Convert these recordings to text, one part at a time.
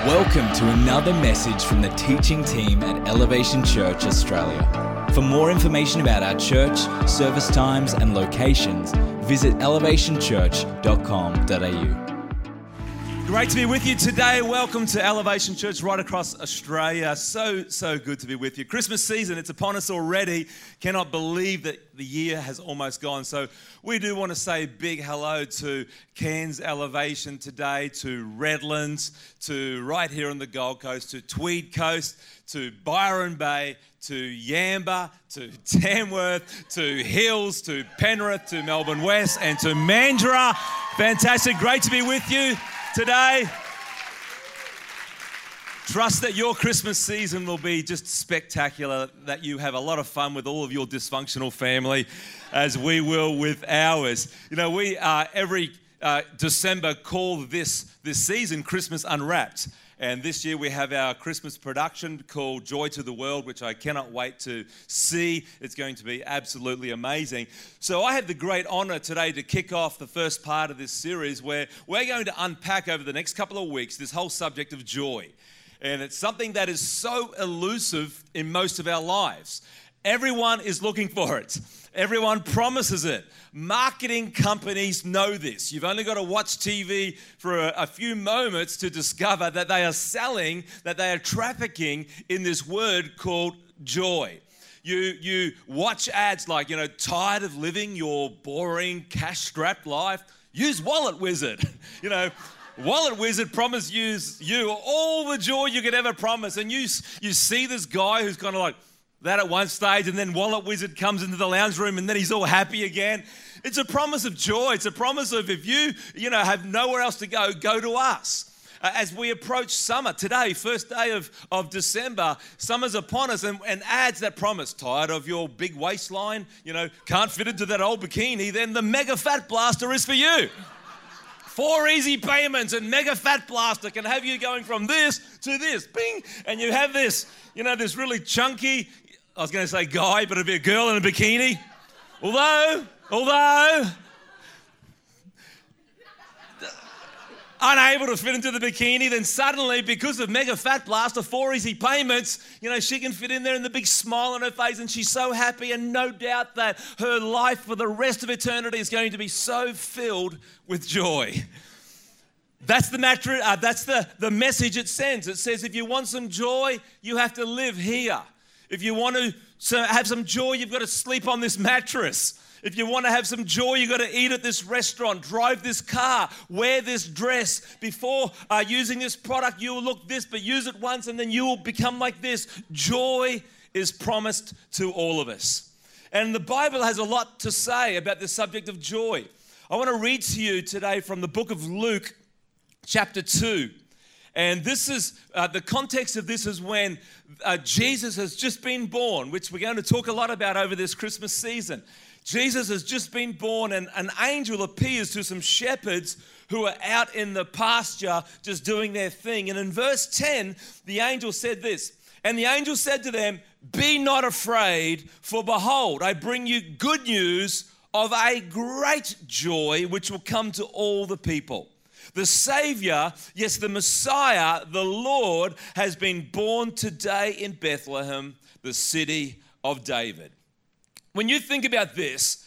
Welcome to another message from the teaching team at Elevation Church Australia. For more information about our church, service times and locations, visit elevationchurch.com.au. Great to be with you today. Welcome to Elevation Church right across Australia. So good to be with you. Christmas season, it's upon us already. Cannot believe that the year has almost gone. So we do want to say a big hello to Cairns Elevation today, to Redlands, to right here on the Gold Coast, to Tweed Coast, to Byron Bay, to Yamba, to Tamworth, to Hills, to Penrith, to Melbourne West, and to Mandurah. Fantastic. Great to be with you today. Trust that your Christmas season will be just spectacular, that you have a lot of fun with all of your dysfunctional family, as we will with ours. You know, we every December call this season Christmas Unwrapped. And this year we have our Christmas production called Joy to the World, which I cannot wait to see. It's going to be absolutely amazing. So I have the great honor today to kick off the first part of this series where we're going to unpack over the next couple of weeks this whole subject of joy. And it's something that is so elusive in most of our lives. Everyone is looking for it. Everyone promises it. Marketing companies know this. You've only got to watch TV for a few moments to discover that they are selling, that they are trafficking in this word called joy. You watch ads like, tired of living your boring, cash-strapped life? Use Wallet Wizard. Wallet Wizard promises you all the joy you could ever promise. And you see this guy who's kind of like that at one stage, and then Wallet Wizard comes into the lounge room and then he's all happy again. It's a promise of joy. It's a promise of if you have nowhere else to go to us. As we approach summer today, first day of December, summer's upon us, and ads that promise, tired of your big waistline, can't fit into that old bikini, then the Mega Fat Blaster is for you. 4 easy payments and Mega Fat Blaster can have you going from this to this, bing, and you have this, this really chunky, I was going to say guy, but it'd be a girl in a bikini. Although, unable to fit into the bikini, then suddenly, because of Mega Fat Blaster, 4 easy payments, she can fit in there and the big smile on her face, and she's so happy, and no doubt that her life for the rest of eternity is going to be so filled with joy. That's the message it sends. It says if you want some joy, you have to live here. If you want to have some joy, you've got to sleep on this mattress. If you want to have some joy, you've got to eat at this restaurant, drive this car, wear this dress. Before using this product, you will look this, but use it once and then you will become like this. Joy is promised to all of us. And the Bible has a lot to say about the subject of joy. I want to read to you today from the book of Luke, chapter 2. And this is, the context of this is when Jesus has just been born, which we're going to talk a lot about over this Christmas season. Jesus has just been born, and an angel appears to some shepherds who are out in the pasture just doing their thing. And in verse 10, the angel said this, and the angel said to them, "Be not afraid, for behold, I bring you good news of a great joy, which will come to all the people. The Savior, yes, the Messiah, the Lord, has been born today in Bethlehem, the city of David." When you think about this,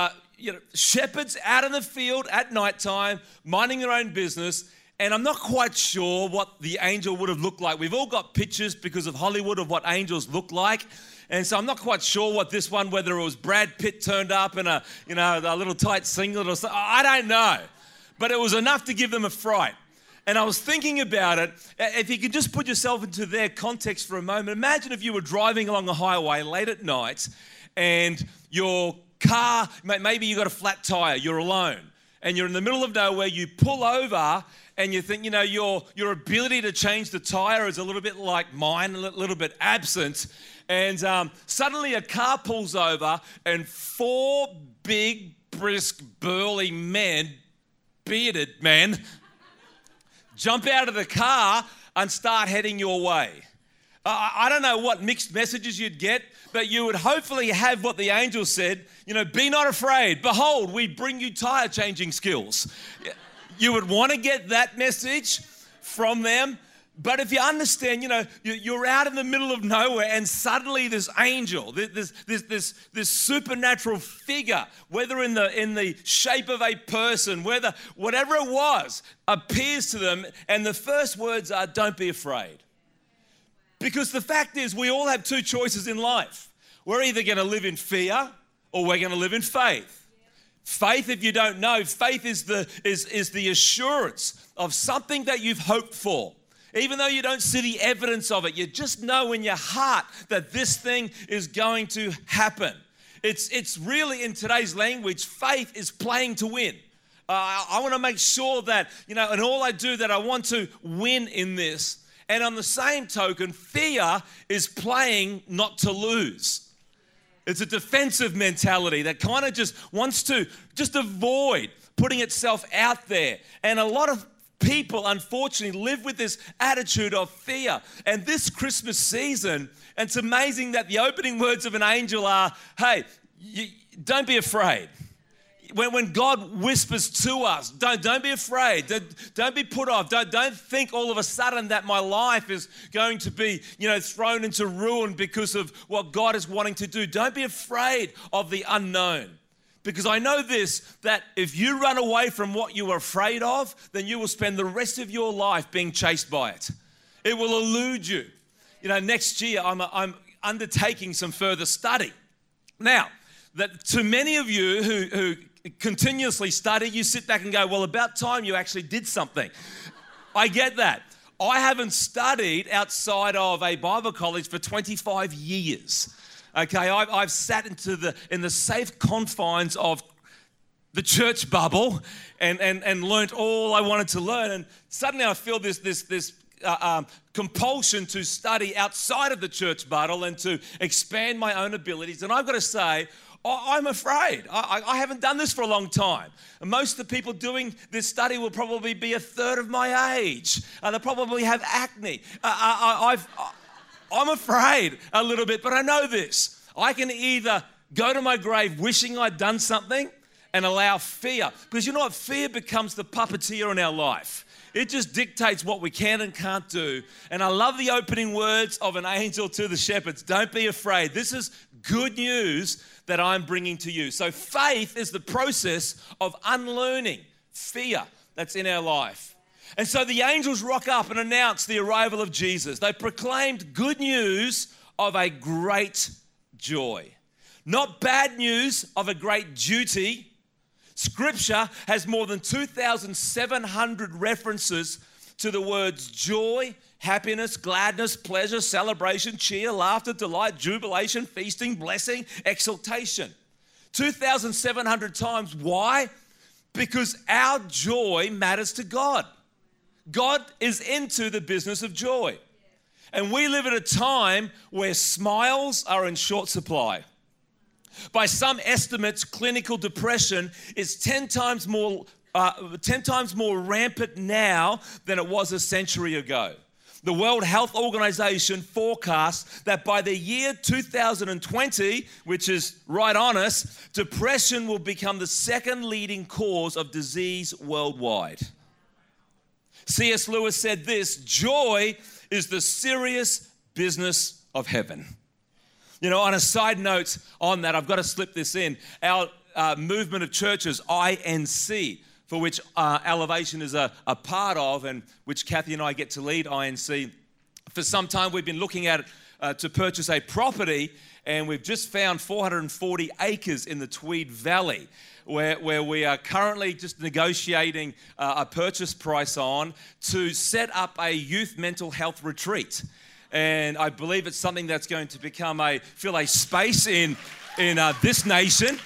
shepherds out in the field at nighttime, minding their own business, and I'm not quite sure what the angel would have looked like. We've all got pictures because of Hollywood of what angels look like. And so I'm not quite sure what this one, whether it was Brad Pitt turned up in a little tight singlet or something. I don't know. But it was enough to give them a fright. And I was thinking about it, if you could just put yourself into their context for a moment. Imagine if you were driving along a highway late at night and your car, maybe you got a flat tire, you're alone, and you're in the middle of nowhere, you pull over and you think, your ability to change the tire is a little bit like mine, a little bit absent. And suddenly a car pulls over and 4 big, brisk, burly men, bearded men, jump out of the car and start heading your way. I don't know what mixed messages you'd get, but you would hopefully have what the angel said, be not afraid. Behold, we bring you tire changing skills. You would want to get that message from them. But if you understand, you're out in the middle of nowhere and suddenly this angel, this supernatural figure, whether in the shape of a person, whatever it was, appears to them, and the first words are, "Don't be afraid." Because the fact is, we all have two choices in life. We're either going to live in fear or we're going to live in faith. Faith, if you don't know, faith is the assurance of something that you've hoped for. Even though you don't see the evidence of it, you just know in your heart that this thing is going to happen. It's really, in today's language, faith is playing to win. I want to make sure that, in all I do, that I want to win in this. And on the same token, fear is playing not to lose. It's a defensive mentality that kind of just wants to just avoid putting itself out there. And a lot of people, unfortunately, live with this attitude of fear. And this Christmas season, it's amazing that the opening words of an angel are, "Hey, don't be afraid." When God whispers to us, don't be afraid. Don't be put off. Don't think all of a sudden that my life is going to be, thrown into ruin because of what God is wanting to do. Don't be afraid of the unknown. Because I know this, that if you run away from what you are afraid of, then you will spend the rest of your life being chased by it. It will elude you. Next year I'm undertaking some further study. Now, that to many of you who continuously study, you sit back and go, well, about time you actually did something. I get that. I haven't studied outside of a Bible college for 25 years. Okay, I've sat in the safe confines of the church bubble and learnt all I wanted to learn. And suddenly I feel this compulsion to study outside of the church bubble and to expand my own abilities. And I've got to say, I'm afraid. I haven't done this for a long time. And most of the people doing this study will probably be a third of my age. They'll probably have acne. I'm afraid a little bit, but I know this. I can either go to my grave wishing I'd done something and allow fear. Because you know what? Fear becomes the puppeteer in our life. It just dictates what we can and can't do. And I love the opening words of an angel to the shepherds. Don't be afraid. This is good news that I'm bringing to you. So faith is the process of unlearning fear that's in our life. And so the angels rock up and announce the arrival of Jesus. They proclaimed good news of a great joy. Not bad news of a great duty. Scripture has more than 2,700 references to the words joy, happiness, gladness, pleasure, celebration, cheer, laughter, delight, jubilation, feasting, blessing, exultation. 2,700 times. Why? Because our joy matters to God. God is into the business of joy. And we live at a time where smiles are in short supply. By some estimates, clinical depression is 10 times more rampant now than it was a century ago. The World Health Organization forecasts that by the year 2020, which is right on us, depression will become the second leading cause of disease worldwide. C.S. Lewis said this, joy is the serious business of heaven. On a side note on that, I've got to slip this in. Our movement of churches, INC, for which Elevation is a part of and which Kathy and I get to lead INC. For some time, we've been looking at to purchase a property, and we've just found 440 acres in the Tweed Valley, where we are currently just negotiating a purchase price on to set up a youth mental health retreat. And I believe it's something that's going to become fill a space in this nation.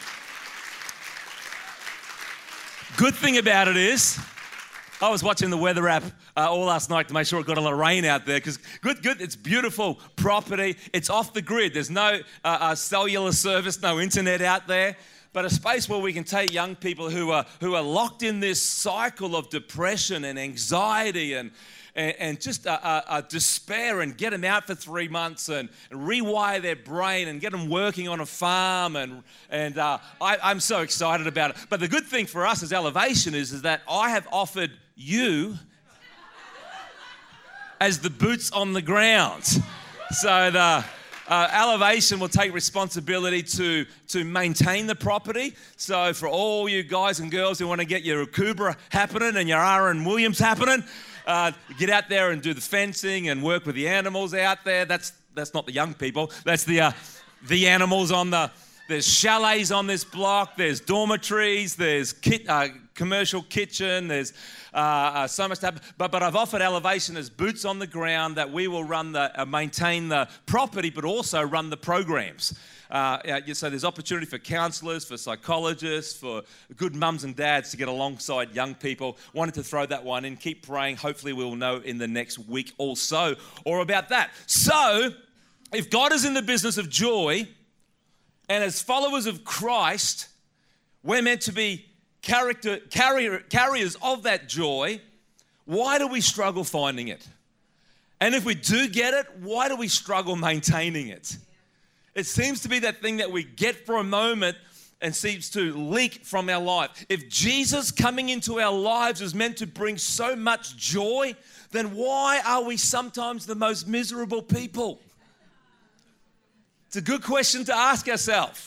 Good thing about it is, I was watching the weather app all last night to make sure it got a lot of rain out there, because good, it's beautiful property. It's off the grid. There's no cellular service, no internet out there. But a space where we can take young people who are locked in this cycle of depression and anxiety and just despair, and get them out for 3 months and rewire their brain and get them working on a farm. And I'm so excited about it. But the good thing for us as Elevation is that I have offered you as the boots on the ground. So the Elevation will take responsibility to maintain the property. So for all you guys and girls who want to get your Kubra happening and your Aaron Williams happening, get out there and do the fencing and work with the animals out there. That's not the young people. That's the animals on the... There's chalets on this block. There's dormitories. There's commercial kitchen. There's so much stuff. But I've offered Elevation as boots on the ground that we will maintain the property, but also run the programs. So there's opportunity for counsellors, for psychologists, for good mums and dads to get alongside young people. Wanted to throw that one in. Keep praying. Hopefully we'll know in the next week or so or about that. So if God is in the business of joy, and as followers of Christ, we're meant to be carriers of that joy, why do we struggle finding it? And if we do get it, why do we struggle maintaining it? It seems to be that thing that we get for a moment and seems to leak from our life. If Jesus coming into our lives is meant to bring so much joy, then why are we sometimes the most miserable people? It's a good question to ask ourselves.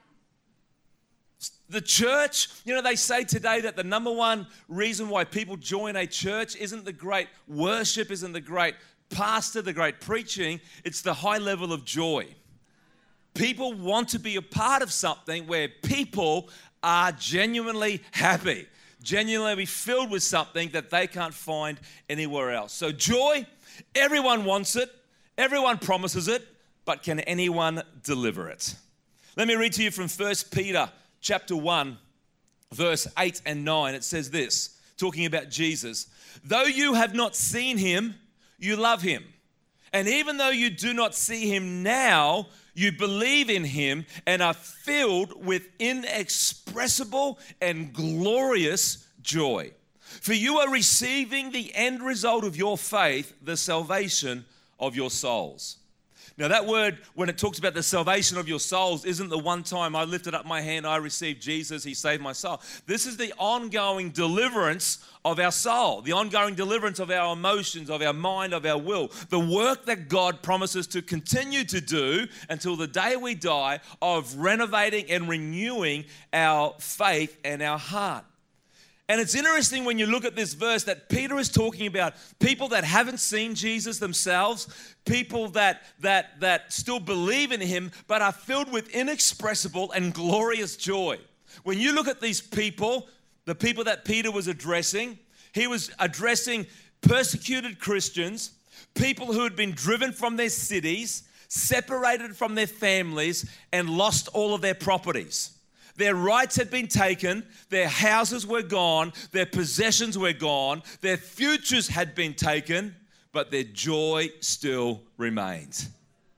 The church, they say today that the number one reason why people join a church isn't the great worship, isn't the great pastor, the great preaching, it's the high level of joy. People want to be a part of something where people are genuinely happy, genuinely filled with something that they can't find anywhere else. So joy, everyone wants it, everyone promises it, but can anyone deliver it? Let me read to you from 1 Peter chapter 1, verse 8 and 9. It says this, talking about Jesus. Though you have not seen him, you love him. And even though you do not see him now, you believe in him and are filled with inexpressible and glorious joy. For you are receiving the end result of your faith, the salvation of your souls. Now that word, when it talks about the salvation of your souls, isn't the one time I lifted up my hand, I received Jesus, he saved my soul. This is the ongoing deliverance of our soul, the ongoing deliverance of our emotions, of our mind, of our will. The work that God promises to continue to do until the day we die of renovating and renewing our faith and our heart. And it's interesting when you look at this verse that Peter is talking about people that haven't seen Jesus themselves, people that still believe in him, but are filled with inexpressible and glorious joy. When you look at these people, the people that Peter was addressing, he was addressing persecuted Christians, people who had been driven from their cities, separated from their families, and lost all of their properties. Their rights had been taken, their houses were gone, their possessions were gone, their futures had been taken, but their joy still remains.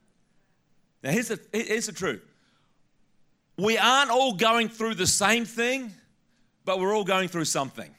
Now here's the truth. We aren't all going through the same thing, but we're all going through something.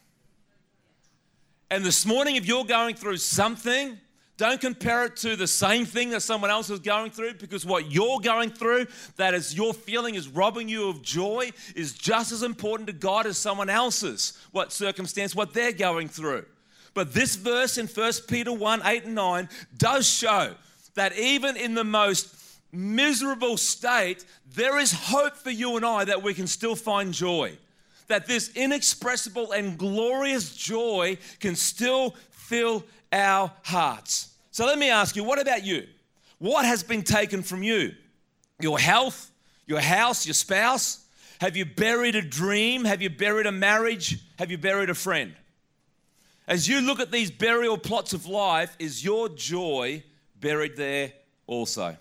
And this morning, if you're going through something, don't compare it to the same thing that someone else is going through, because what you're going through, that is your feeling is robbing you of joy, is just as important to God as someone else's, what circumstance, what they're going through. But this verse in 1 Peter 1, 8 and 9 does show that even in the most miserable state, there is hope for you and I that we can still find joy. That this inexpressible and glorious joy can still fill our hearts. So let me ask you, what about you? What has been taken from you? Your health, your house, your spouse? Have you buried a dream? Have you buried a marriage? Have you buried a friend? As you look at these burial plots of life, is your joy buried there also?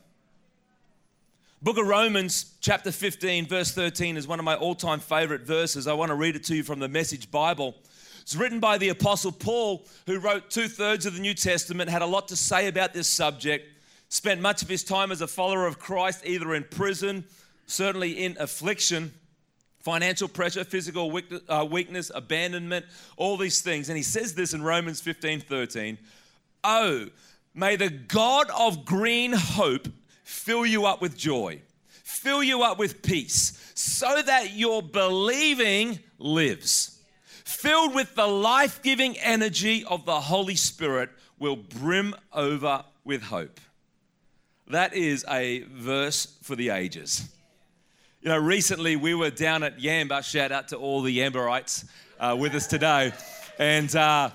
Book of Romans, chapter 15, verse 13 is one of my all-time favorite verses. I want to read it to you from the Message Bible. It's written by the Apostle Paul, who wrote 2/3 of the New Testament, had a lot to say about this subject, spent much of his time as a follower of Christ, either in prison, certainly in affliction, financial pressure, physical weakness, abandonment, all these things. And he says this in Romans 15:13, "Oh, may the God of green hope fill you up with joy, fill you up with peace, so that your believing lives, filled with the life-giving energy of the Holy Spirit, will brim over with hope. That is a verse for the ages. You know, recently we were down at Yamba. Shout out to all the Yambarites with us today. And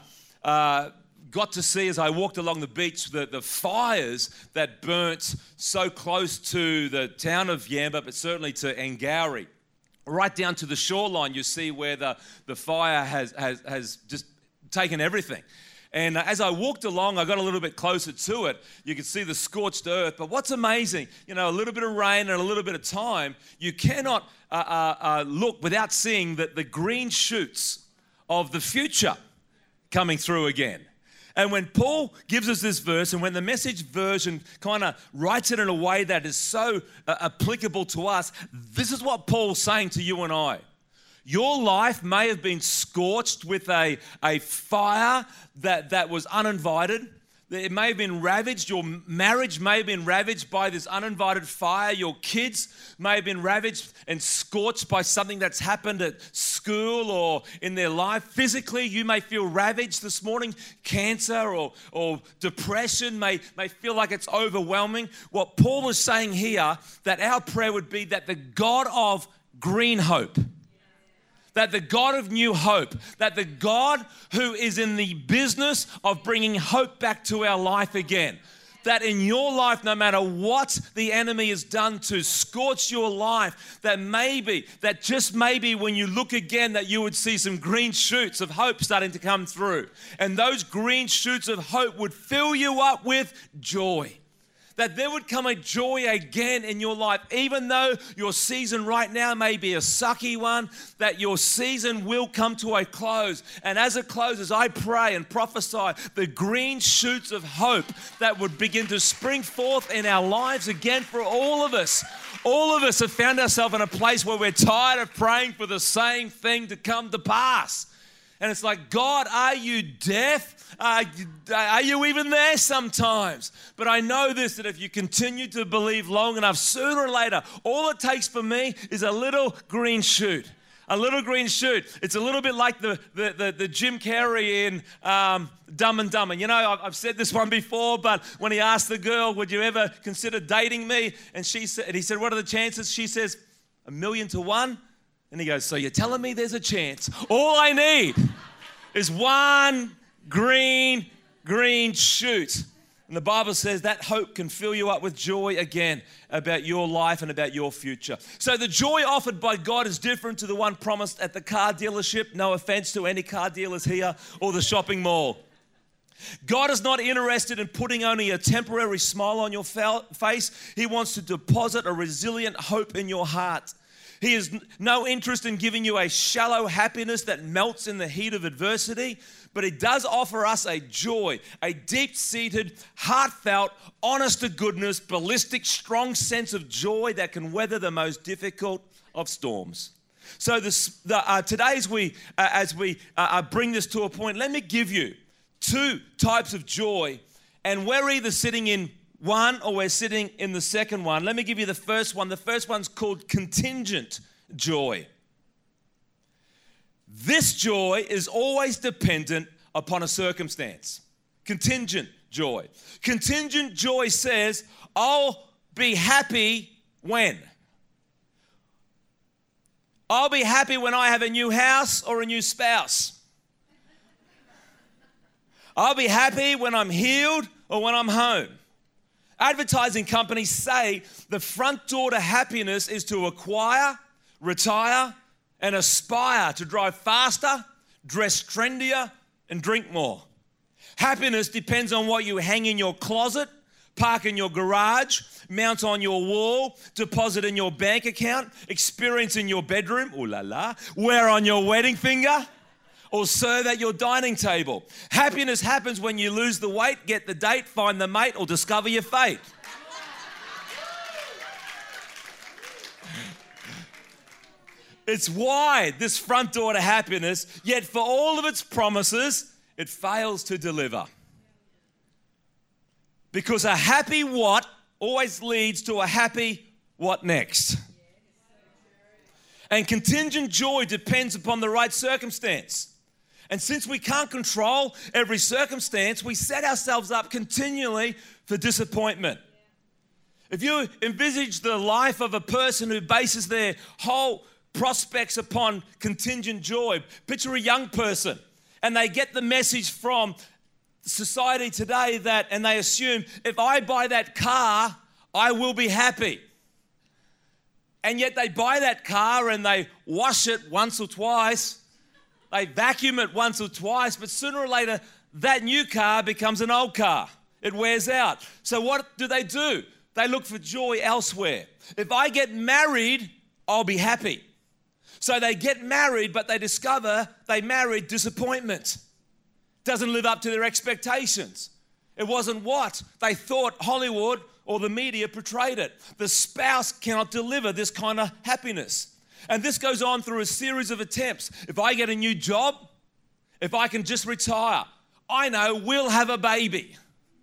got to see, as I walked along the beach, the fires that burnt so close to the town of Yamba, but certainly to Angourie. Right down to the shoreline, you see where the fire has just taken everything. And as I walked along, I got a little bit closer to it. You could see the scorched earth. But what's amazing, you know, a little bit of rain and a little bit of time, you cannot look without seeing the green shoots of the future coming through again. And when Paul gives us this verse, and when the Message version kind of writes it in a way that is so applicable to us, this is what Paul's saying to you and I. Your life may have been scorched with a fire that was uninvited. It may have been ravaged. Your marriage may have been ravaged by this uninvited fire. Your kids may have been ravaged and scorched by something that's happened at school or in their life. Physically, you may feel ravaged this morning. Cancer or depression may feel like it's overwhelming. What Paul is saying here, that our prayer would be that the God of green hope, that the God of new hope, that the God who is in the business of bringing hope back to our life again, that in your life, no matter what the enemy has done to scorch your life, that just maybe when you look again, that you would see some green shoots of hope starting to come through. And those green shoots of hope would fill you up with joy. That there would come a joy again in your life, even though your season right now may be a sucky one, that your season will come to a close. And as it closes, I pray and prophesy the green shoots of hope that would begin to spring forth in our lives again for all of us. All of us have found ourselves in a place where we're tired of praying for the same thing to come to pass. And it's like, God, are you deaf? Are you even there sometimes? But I know this, that if you continue to believe long enough, sooner or later, all it takes for me is a little green shoot. A little green shoot. It's a little bit like the Jim Carrey in Dumb and Dumber. You know, I've said this one before, but when he asked the girl, would you ever consider dating me? And he said, what are the chances? She says, 1,000,000 to 1. And he goes, so you're telling me there's a chance? All I need is one green shoot. And the Bible says that hope can fill you up with joy again about your life and about your future. So the joy offered by God is different to the one promised at the car dealership. No offense to any car dealers here or the shopping mall. God is not interested in putting only a temporary smile on your face. He wants to deposit a resilient hope in your heart. He has no interest in giving you a shallow happiness that melts in the heat of adversity, but He does offer us a joy, a deep-seated, heartfelt, honest-to-goodness, ballistic, strong sense of joy that can weather the most difficult of storms. So today as we bring this to a point, let me give you two types of joy, and we're either sitting in one or we're sitting in the second one. Let me give you the first one. The first one's called contingent joy. This joy is always dependent upon a circumstance. Contingent joy. Contingent joy says, I'll be happy when? I'll be happy when I have a new house or a new spouse. I'll be happy when I'm healed or when I'm home. Advertising companies say the front door to happiness is to acquire, retire, and aspire to drive faster, dress trendier, and drink more. Happiness depends on what you hang in your closet, park in your garage, mount on your wall, deposit in your bank account, experience in your bedroom, ooh la la, wear on your wedding finger, or serve at your dining table. Happiness happens when you lose the weight, get the date, find the mate, or discover your fate. It's wide, this front door to happiness, yet for all of its promises, it fails to deliver. Because a happy what always leads to a happy what next. And contingent joy depends upon the right circumstance. And since we can't control every circumstance, we set ourselves up continually for disappointment. If you envisage the life of a person who bases their whole prospects upon contingent joy, picture a young person and they get the message from society today and they assume, if I buy that car, I will be happy. And yet they buy that car and they wash it once or twice, they vacuum it once or twice, but sooner or later, that new car becomes an old car. It wears out. So what do? They look for joy elsewhere. If I get married, I'll be happy. So they get married, but they discover they married disappointment. Doesn't live up to their expectations. It wasn't what they thought Hollywood or the media portrayed it. The spouse cannot deliver this kind of happiness. And this goes on through a series of attempts. If I get a new job, if I can just retire, I know we'll have a baby.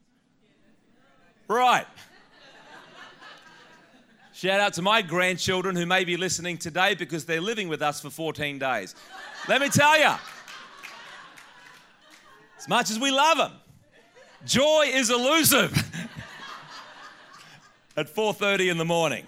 Right. Shout out to my grandchildren who may be listening today because they're living with us for 14 days. Let me tell you, as much as we love them, joy is elusive at 4:30 in the morning.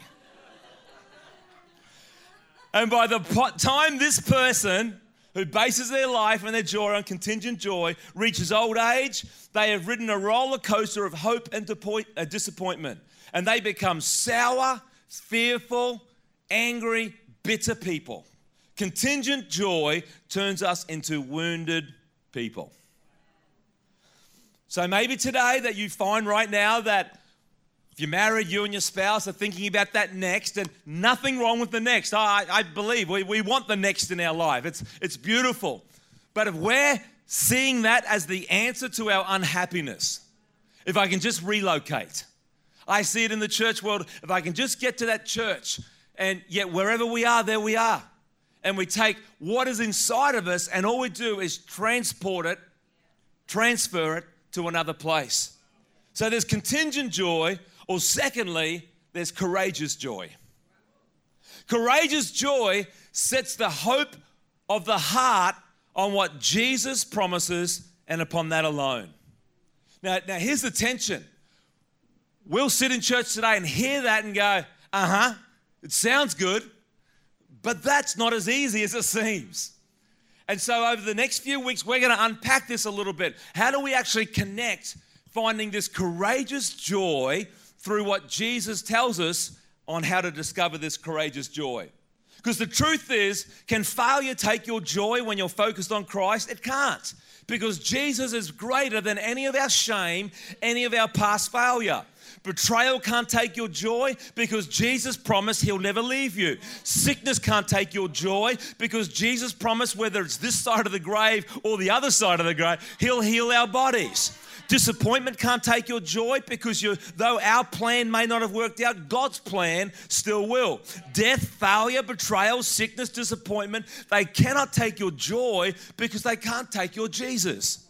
And by the time this person who bases their life and their joy on contingent joy reaches old age, they have ridden a roller coaster of hope and disappointment. And they become sour, fearful, angry, bitter people. Contingent joy turns us into wounded people. So maybe today that you find right now that if you're married, you and your spouse are thinking about that next, and nothing wrong with the next. I believe we want the next in our life. It's beautiful. But if we're seeing that as the answer to our unhappiness, if I can just relocate, I see it in the church world, if I can just get to that church, and yet wherever we are, there we are. And we take what is inside of us, and all we do is transfer it to another place. So there's contingent joy, or secondly, there's courageous joy. Courageous joy sets the hope of the heart on what Jesus promises and upon that alone. Now here's the tension. We'll sit in church today and hear that and go, it sounds good, but that's not as easy as it seems. And so over the next few weeks, we're going to unpack this a little bit. How do we actually connect finding this courageous joy through what Jesus tells us on how to discover this courageous joy? Because the truth is, can failure take your joy when you're focused on Christ? It can't. Because Jesus is greater than any of our shame, any of our past failure. Betrayal can't take your joy because Jesus promised He'll never leave you. Sickness can't take your joy because Jesus promised, whether it's this side of the grave or the other side of the grave, He'll heal our bodies. Disappointment can't take your joy because though our plan may not have worked out, God's plan still will. Death, failure, betrayal, sickness, disappointment, they cannot take your joy because they can't take your Jesus.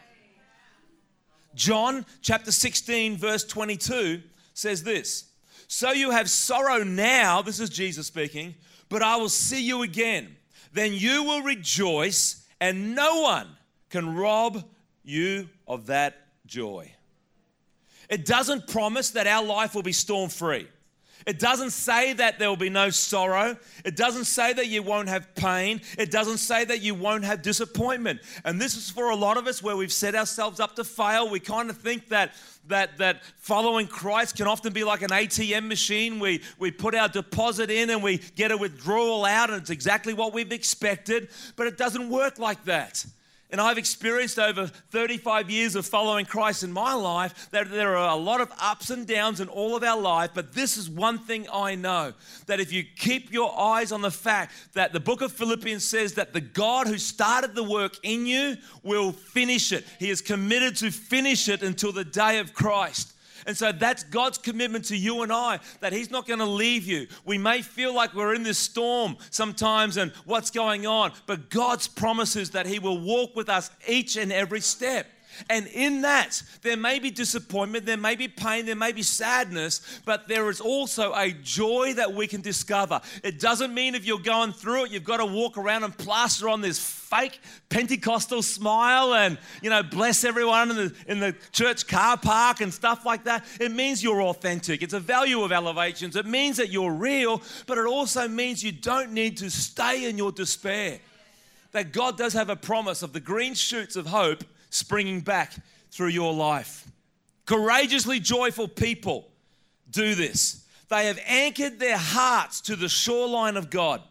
John chapter 16 verse 22 says this, "So you have sorrow now," this is Jesus speaking, "but I will see you again. Then you will rejoice and no one can rob you of that joy." It doesn't promise that our life will be storm-free. It doesn't say that there will be no sorrow. It doesn't say that you won't have pain. It doesn't say that you won't have disappointment. And this is for a lot of us where we've set ourselves up to fail. We kind of think that following Christ can often be like an ATM machine. We put our deposit in and we get a withdrawal out, and it's exactly what we've expected. But it doesn't work like that. And I've experienced over 35 years of following Christ in my life that there are a lot of ups and downs in all of our life, but this is one thing I know, that if you keep your eyes on the fact that the book of Philippians says that the God who started the work in you will finish it. He is committed to finish it until the day of Christ. And so that's God's commitment to you and I, that He's not going to leave you. We may feel like we're in this storm sometimes and what's going on, but God's promises that He will walk with us each and every step. And in that, there may be disappointment, there may be pain, there may be sadness, but there is also a joy that we can discover. It doesn't mean if you're going through it, you've got to walk around and plaster on this fake Pentecostal smile and, bless everyone in the church car park and stuff like that. It means you're authentic. It's a value of Elevations. It means that you're real, but it also means you don't need to stay in your despair. That God does have a promise of the green shoots of hope springing back through your life. Courageously joyful people do this. They have anchored their hearts to the shoreline of God.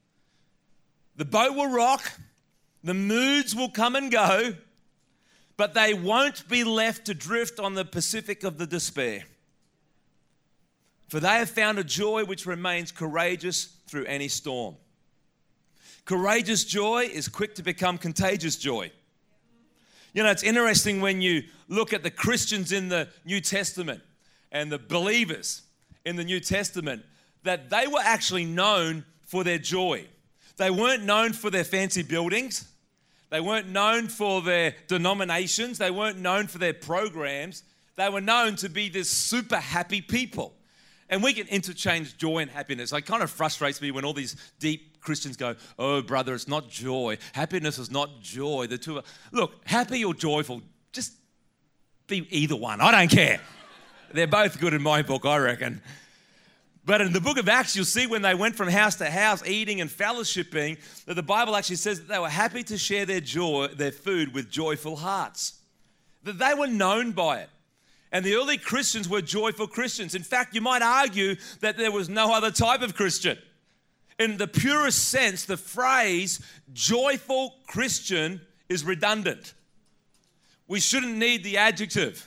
The boat will rock, the moods will come and go, but they won't be left to drift on the Pacific of the despair. For they have found a joy which remains courageous through any storm. Courageous joy is quick to become contagious joy. It's interesting when you look at the Christians in the New Testament and the believers in the New Testament, that they were actually known for their joy. They weren't known for their fancy buildings. They weren't known for their denominations. They weren't known for their programs. They were known to be this super happy people. And we can interchange joy and happiness. It kind of frustrates me when all these deep Christians go, oh, brother, it's not joy. Happiness is not joy. The two are... Look, happy or joyful, just be either one. I don't care. They're both good in my book, I reckon. But in the book of Acts, you'll see when they went from house to house eating and fellowshipping, that the Bible actually says that they were happy to share their joy, their food with joyful hearts. That they were known by it. And the early Christians were joyful Christians. In fact, you might argue that there was no other type of Christian. In the purest sense, the phrase joyful Christian is redundant. We shouldn't need the adjective.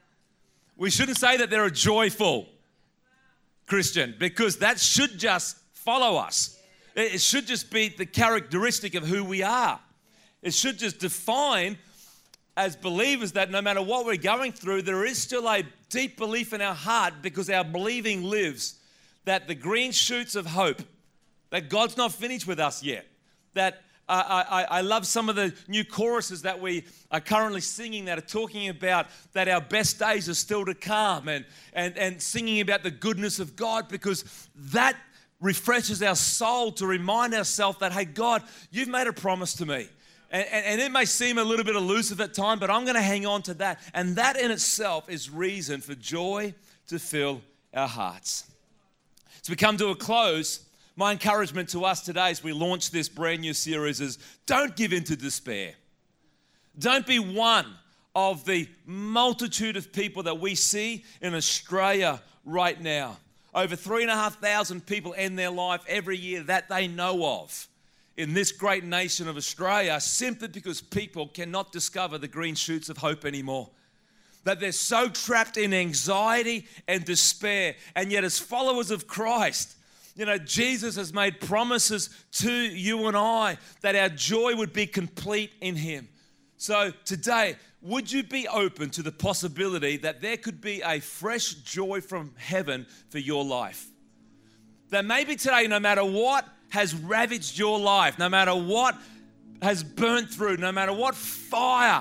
We shouldn't say that they're a joyful Christian, because that should just follow us. It should just be the characteristic of who we are. It should just define as believers that no matter what we're going through, there is still a deep belief in our heart, because our believing lives, that the green shoots of hope, that God's not finished with us yet. That I love some of the new choruses that we are currently singing that are talking about that our best days are still to come, and singing about the goodness of God, because that refreshes our soul to remind ourselves that, hey, God, you've made a promise to me. And it may seem a little bit elusive at times, but I'm going to hang on to that. And that in itself is reason for joy to fill our hearts. As we come to a close, my encouragement to us today as we launch this brand new series is don't give in to despair. Don't be one of the multitude of people that we see in Australia right now. Over 3,500 people end their life every year that they know of in this great nation of Australia, simply because people cannot discover the green shoots of hope anymore. That they're so trapped in anxiety and despair. And yet as followers of Christ, Jesus has made promises to you and I that our joy would be complete in Him. So today, would you be open to the possibility that there could be a fresh joy from heaven for your life? That maybe today, no matter what has ravaged your life, no matter what has burnt through, no matter what fire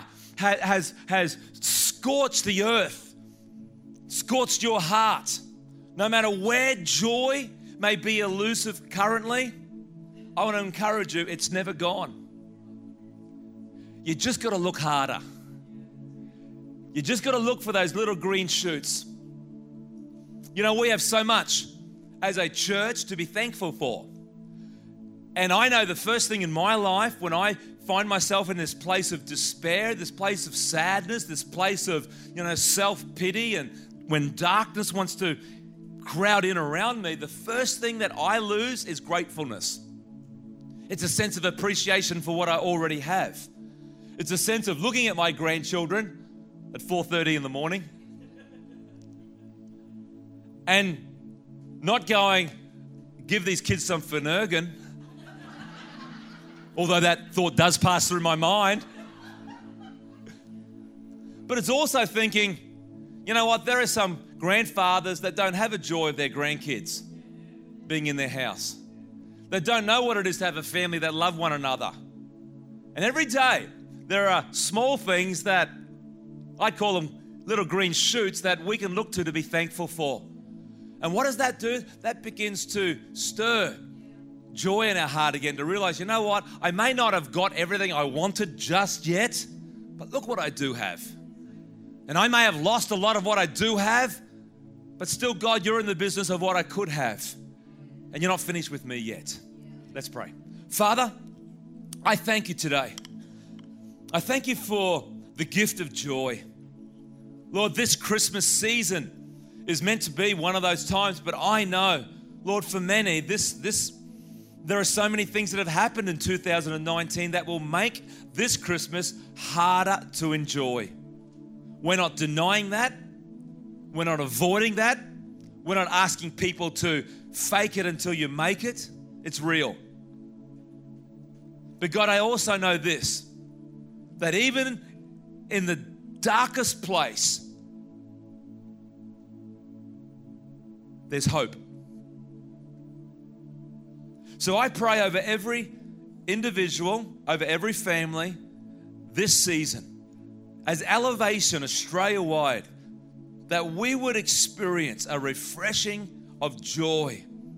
has scorched the earth, scorched your heart, no matter where joy may be elusive currently, I want to encourage you, it's never gone. You just got to look harder. You just got to look for those little green shoots. We have so much as a church to be thankful for. And I know the first thing in my life when I find myself in this place of despair, this place of sadness, this place of, self-pity, and when darkness wants to crowd in around me, the first thing that I lose is gratefulness. It's a sense of appreciation for what I already have. It's a sense of looking at my grandchildren at 4:30 in the morning and not going, give these kids some Finnegan, although that thought does pass through my mind. But it's also thinking, you know what, there are some grandfathers that don't have a joy of their grandkids being in their house. They don't know what it is to have a family that love one another. And every day, there are small things that I call them little green shoots that we can look to be thankful for. And what does that do? That begins to stir joy in our heart again, to realize, you know what? I may not have got everything I wanted just yet, but look what I do have. And I may have lost a lot of what I do have, but still, God, you're in the business of what I could have. And you're not finished with me yet. Let's pray. Father, I thank you today. I thank you for the gift of joy. Lord, this Christmas season is meant to be one of those times, but I know, Lord, for many, there are so many things that have happened in 2019 that will make this Christmas harder to enjoy. We're not denying that. We're not avoiding that. We're not asking people to fake it until you make it. It's real. But God, I also know this, that even in the darkest place, there's hope. So I pray over every individual, over every family this season, as Elevation Australia-wide, that we would experience a refreshing of joy.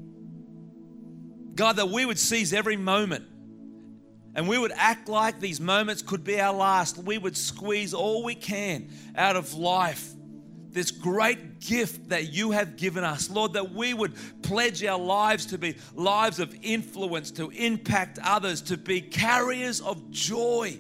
God, that we would seize every moment and we would act like these moments could be our last. We would squeeze all we can out of life, this great gift that you have given us. Lord, that we would pledge our lives to be lives of influence, to impact others, to be carriers of joy.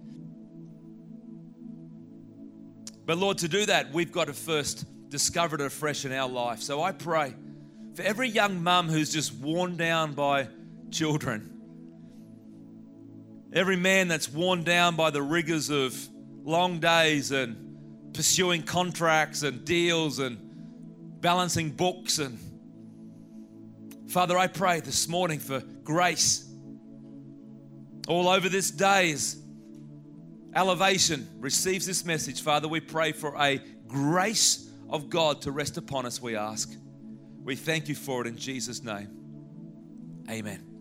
But Lord, to do that, we've got to first discover it afresh in our life. So I pray for every young mum who's just worn down by children, every man that's worn down by the rigors of long days and pursuing contracts and deals and balancing books. And Father, I pray this morning for grace all over this day as Elevation receives this message. Father, we pray for a grace of God to rest upon us, we ask. We thank you for it in Jesus' name. Amen.